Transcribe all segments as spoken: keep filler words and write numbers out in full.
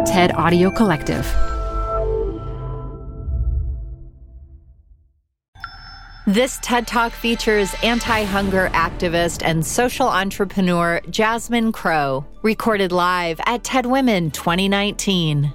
TED Audio Collective. This TED Talk features anti-hunger activist and social entrepreneur Jasmine Crowe, recorded live at TED Women twenty nineteen.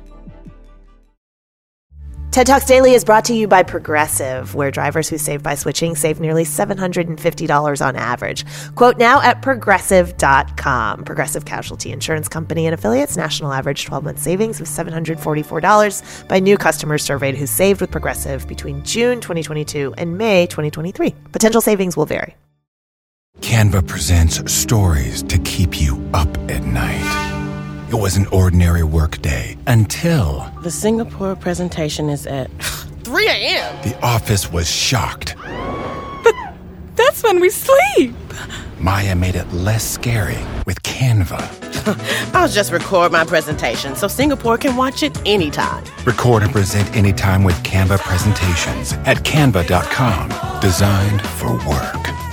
TED Talks Daily is brought to you by Progressive, where drivers who save by switching save nearly seven hundred fifty dollars on average. Quote now at progressive dot com. Progressive Casualty Insurance Company and affiliates. National average twelve-month savings of seven hundred forty-four dollars by new customers surveyed who saved with Progressive between June twenty twenty-two and May twenty twenty-three. Potential savings will vary. Canva presents stories to keep you up at night. It was an ordinary workday until... The Singapore presentation is at three a.m. The office was shocked. But that's when we sleep. Maya made it less scary with Canva. I'll just record my presentation so Singapore can watch it anytime. Record and present anytime with Canva presentations at canva dot com. Designed for work.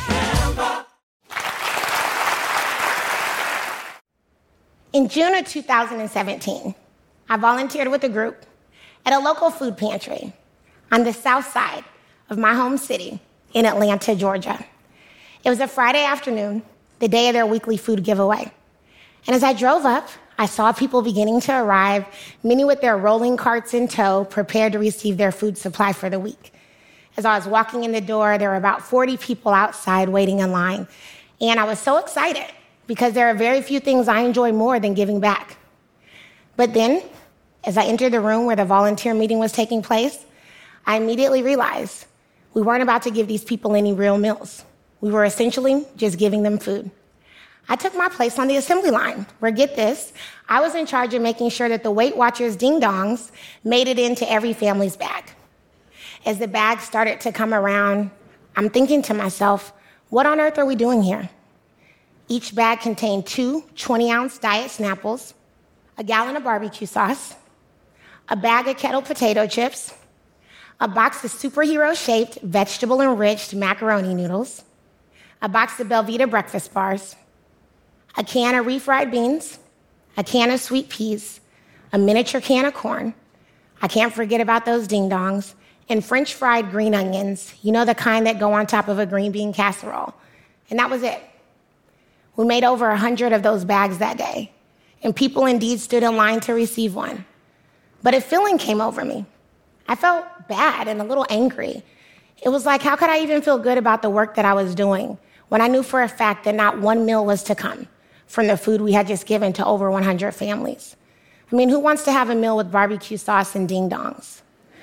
In June of two thousand seventeen, I volunteered with a group at a local food pantry on the south side of my home city in Atlanta, Georgia. It was a Friday afternoon, the day of their weekly food giveaway. And as I drove up, I saw people beginning to arrive, many with their rolling carts in tow, prepared to receive their food supply for the week. As I was walking in the door, there were about forty people outside waiting in line. And I was so excited, because there are very few things I enjoy more than giving back. But then, as I entered the room where the volunteer meeting was taking place, I immediately realized we weren't about to give these people any real meals. We were essentially just giving them food. I took my place on the assembly line, where, get this, I was in charge of making sure that the Weight Watchers ding-dongs made it into every family's bag. As the bags started to come around, I'm thinking to myself, what on earth are we doing here? Each bag contained two twenty-ounce Diet Snapples, a gallon of barbecue sauce, a bag of kettle potato chips, a box of superhero-shaped, vegetable-enriched macaroni noodles, a box of Belvita breakfast bars, a can of refried beans, a can of sweet peas, a miniature can of corn, I can't forget about those ding-dongs, and French fried green onions, you know, the kind that go on top of a green bean casserole. And that was it. We made over one hundred of those bags that day, and people indeed stood in line to receive one. But a feeling came over me. I felt bad and a little angry. It was like, how could I even feel good about the work that I was doing when I knew for a fact that not one meal was to come from the food we had just given to over one hundred families? I mean, who wants to have a meal with barbecue sauce and ding-dongs?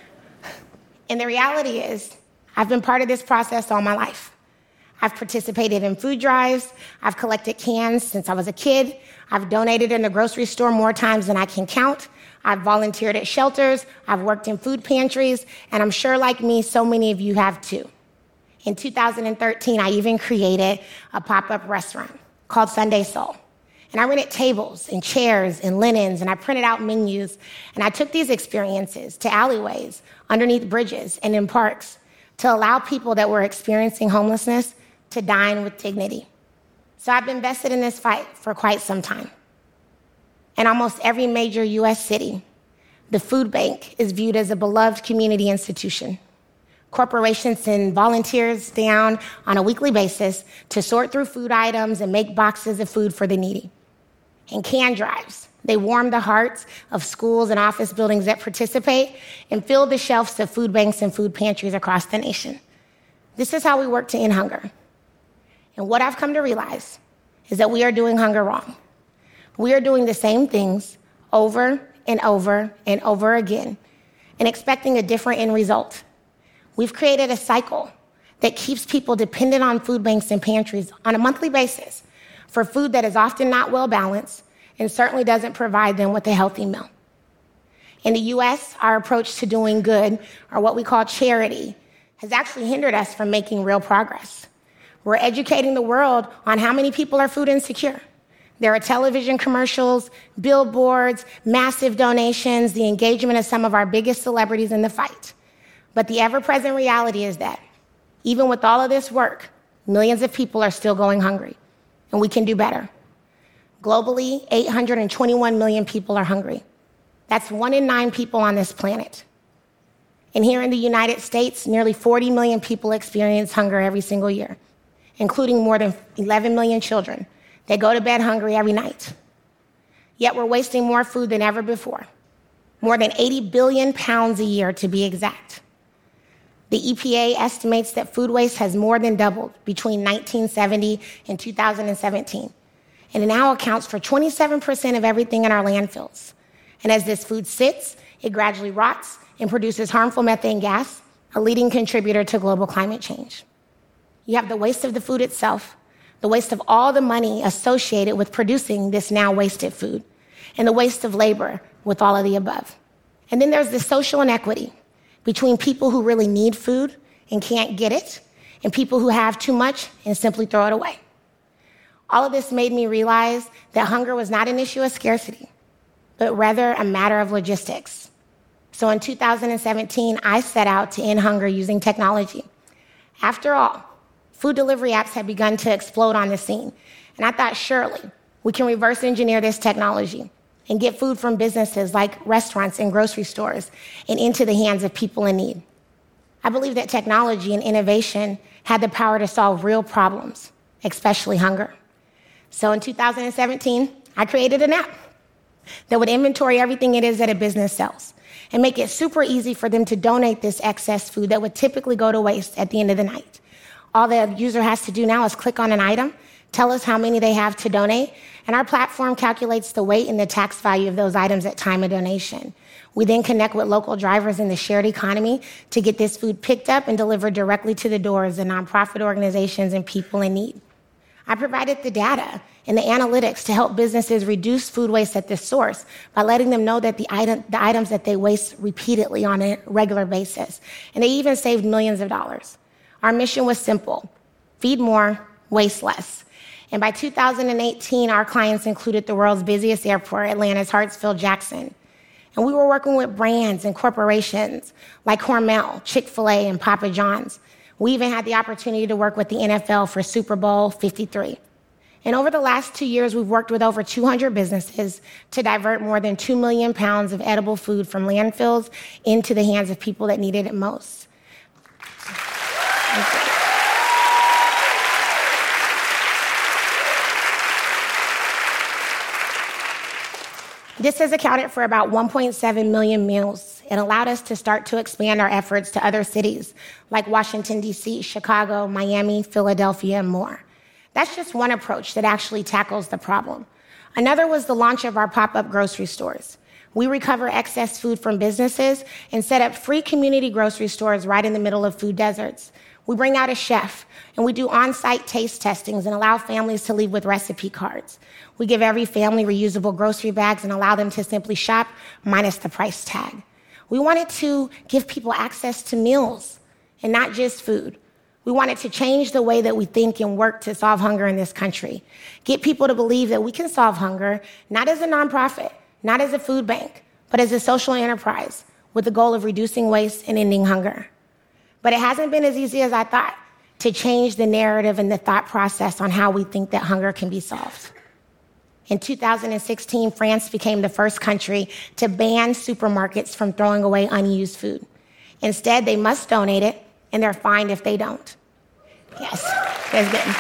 And the reality is, I've been part of this process all my life. I've participated in food drives. I've collected cans since I was a kid. I've donated in the grocery store more times than I can count. I've volunteered at shelters. I've worked in food pantries. And I'm sure, like me, so many of you have too. In two thousand thirteen, I even created a pop-up restaurant called Sunday Soul. And I rented tables and chairs and linens, and I printed out menus. And I took these experiences to alleyways, underneath bridges, and in parks to allow people that were experiencing homelessness to dine with dignity. So I've been invested in this fight for quite some time. In almost every major U S city, the food bank is viewed as a beloved community institution. Corporations send volunteers down on a weekly basis to sort through food items and make boxes of food for the needy. And can drives, they warm the hearts of schools and office buildings that participate and fill the shelves of food banks and food pantries across the nation. This is how we work to end hunger. And what I've come to realize is that we are doing hunger wrong. We are doing the same things over and over and over again and expecting a different end result. We've created a cycle that keeps people dependent on food banks and pantries on a monthly basis for food that is often not well balanced and certainly doesn't provide them with a healthy meal. In the U S, our approach to doing good, or what we call charity, has actually hindered us from making real progress. We're educating the world on how many people are food insecure. There are television commercials, billboards, massive donations, the engagement of some of our biggest celebrities in the fight. But the ever-present reality is that even with all of this work, millions of people are still going hungry, and we can do better. Globally, eight hundred twenty-one million people are hungry. That's one in nine people on this planet. And here in the United States, nearly forty million people experience hunger every single year, including more than eleven million children that go to bed hungry every night. Yet we're wasting more food than ever before, more than eighty billion pounds a year to be exact. The E P A estimates that food waste has more than doubled between nineteen seventy and two thousand seventeen, and it now accounts for twenty-seven percent of everything in our landfills. And as this food sits, it gradually rots and produces harmful methane gas, a leading contributor to global climate change. You have the waste of the food itself, the waste of all the money associated with producing this now wasted food, and the waste of labor with all of the above. And then there's the social inequity between people who really need food and can't get it, and people who have too much and simply throw it away. All of this made me realize that hunger was not an issue of scarcity, but rather a matter of logistics. So in two thousand seventeen, I set out to end hunger using technology. After all, food delivery apps had begun to explode on the scene, and I thought surely we can reverse engineer this technology and get food from businesses like restaurants and grocery stores and into the hands of people in need. I believe that technology and innovation had the power to solve real problems, especially hunger. So in two thousand seventeen, I created an app that would inventory everything it is that a business sells and make it super easy for them to donate this excess food that would typically go to waste at the end of the night. All the user has to do now is click on an item, tell us how many they have to donate, and our platform calculates the weight and the tax value of those items at time of donation. We then connect with local drivers in the shared economy to get this food picked up and delivered directly to the doors of nonprofit organizations and people in need. I provided the data and the analytics to help businesses reduce food waste at the source by letting them know that the, item, the items that they waste repeatedly on a regular basis. And they even saved millions of dollars. Our mission was simple: feed more, waste less. And by two thousand eighteen, our clients included the world's busiest airport, Atlanta's Hartsfield-Jackson. And we were working with brands and corporations like Hormel, Chick-fil-A, and Papa John's. We even had the opportunity to work with the N F L for Super Bowl fifty-three. And over the last two years, we've worked with over two hundred businesses to divert more than two million pounds of edible food from landfills into the hands of people that needed it most. Thank you. This has accounted for about one point seven million meals. It allowed us to start to expand our efforts to other cities like Washington, D C, Chicago, Miami, Philadelphia, and more. That's just one approach that actually tackles the problem. Another was the launch of our pop-up grocery stores. We recover excess food from businesses and set up free community grocery stores right in the middle of food deserts. We bring out a chef, and we do on-site taste testings and allow families to leave with recipe cards. We give every family reusable grocery bags and allow them to simply shop minus the price tag. We wanted to give people access to meals and not just food. We wanted to change the way that we think and work to solve hunger in this country. Get people to believe that we can solve hunger, not as a nonprofit, not as a food bank, but as a social enterprise with the goal of reducing waste and ending hunger. But it hasn't been as easy as I thought to change the narrative and the thought process on how we think that hunger can be solved. In two thousand sixteen, France became the first country to ban supermarkets from throwing away unused food. Instead, they must donate it, and they're fined if they don't. Yes, that's good.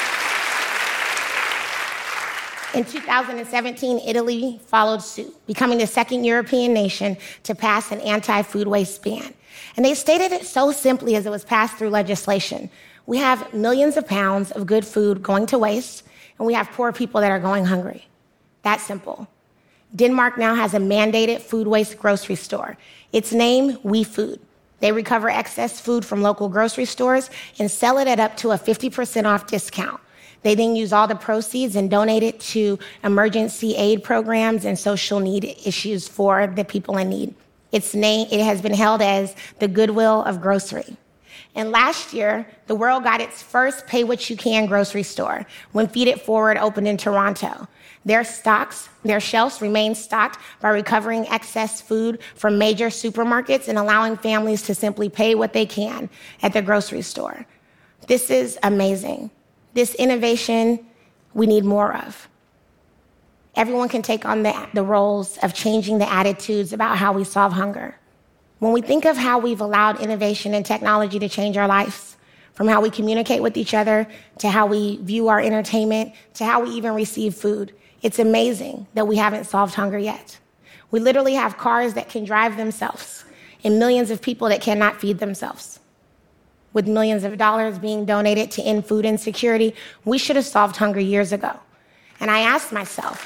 In two thousand seventeen, Italy followed suit, becoming the second European nation to pass an anti-food waste ban. And they stated it so simply as it was passed through legislation. We have millions of pounds of good food going to waste, and we have poor people that are going hungry. That's simple. Denmark now has a mandated food waste grocery store. Its name, WeFood. They recover excess food from local grocery stores and sell it at up to a fifty percent off discount. They then use all the proceeds and donate it to emergency aid programs and social need issues for the people in need. Its name, it has been held as the Goodwill of Grocery. And last year, the world got its first Pay What You Can grocery store when Feed It Forward opened in Toronto. Their stocks, their shelves remain stocked by recovering excess food from major supermarkets and allowing families to simply pay what they can at the grocery store. This is amazing. This innovation we need more of. everyone can take on the, the roles of changing the attitudes about how we solve hunger. When we think of how we've allowed innovation and technology to change our lives, from how we communicate with each other, to how we view our entertainment, to how we even receive food, it's amazing that we haven't solved hunger yet. We literally have cars that can drive themselves and millions of people that cannot feed themselves. With millions of dollars being donated to end food insecurity, we should have solved hunger years ago. And I asked myself,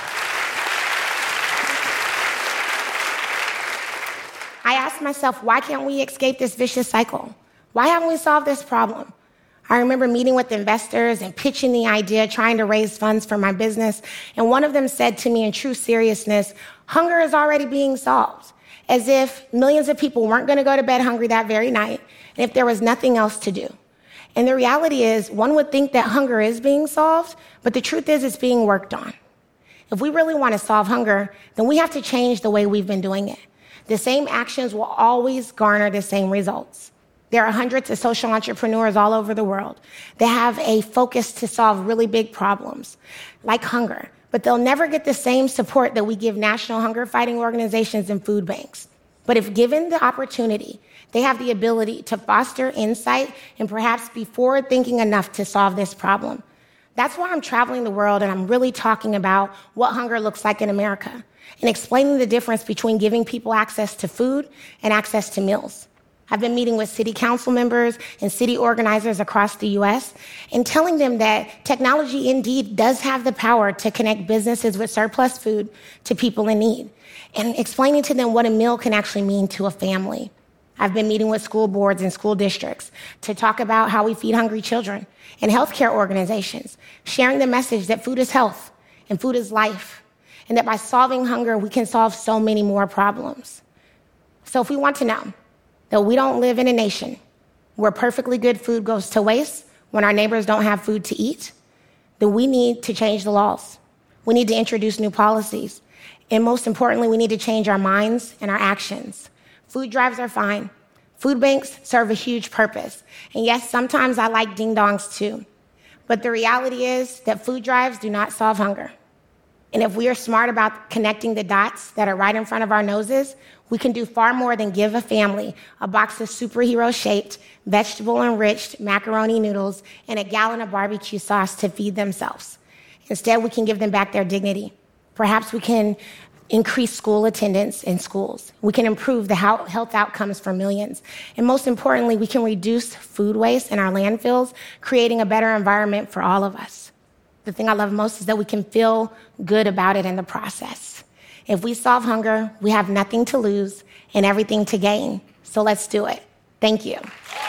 I asked myself, why can't we escape this vicious cycle? Why haven't we solved this problem? I remember meeting with investors and pitching the idea, trying to raise funds for my business. And one of them said to me in true seriousness, hunger is already being solved, as if millions of people weren't going to go to bed hungry that very night, and if there was nothing else to do. And the reality is, one would think that hunger is being solved, but the truth is it's being worked on. If we really want to solve hunger, then we have to change the way we've been doing it. The same actions will always garner the same results. There are hundreds of social entrepreneurs all over the world that have a focus to solve really big problems, like hunger, but they'll never get the same support that we give national hunger fighting organizations and food banks. But if given the opportunity, they have the ability to foster insight and perhaps be forward-thinking enough to solve this problem. That's why I'm traveling the world and I'm really talking about what hunger looks like in America and explaining the difference between giving people access to food and access to meals. I've been meeting with city council members and city organizers across the U S and telling them that technology indeed does have the power to connect businesses with surplus food to people in need, and explaining to them what a meal can actually mean to a family. I've been meeting with school boards and school districts to talk about how we feed hungry children, and healthcare organizations, sharing the message that food is health and food is life, and that by solving hunger, we can solve so many more problems. So if we want to know that we don't live in a nation where perfectly good food goes to waste when our neighbors don't have food to eat, then we need to change the laws. We need to introduce new policies. And most importantly, we need to change our minds and our actions. Food drives are fine. Food banks serve a huge purpose. And yes, sometimes I like ding-dongs too. But the reality is that food drives do not solve hunger. And if we are smart about connecting the dots that are right in front of our noses, we can do far more than give a family a box of superhero-shaped, vegetable-enriched macaroni noodles and a gallon of barbecue sauce to feed themselves. Instead, we can give them back their dignity. Perhaps we can increase school attendance in schools. We can improve the health outcomes for millions. And most importantly, we can reduce food waste in our landfills, creating a better environment for all of us. The thing I love most is that we can feel good about it in the process. If we solve hunger, we have nothing to lose and everything to gain. So let's do it. Thank you.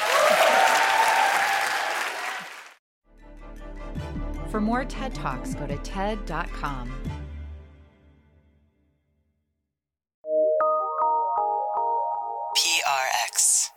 For more TED Talks, go to TED dot com. P R X.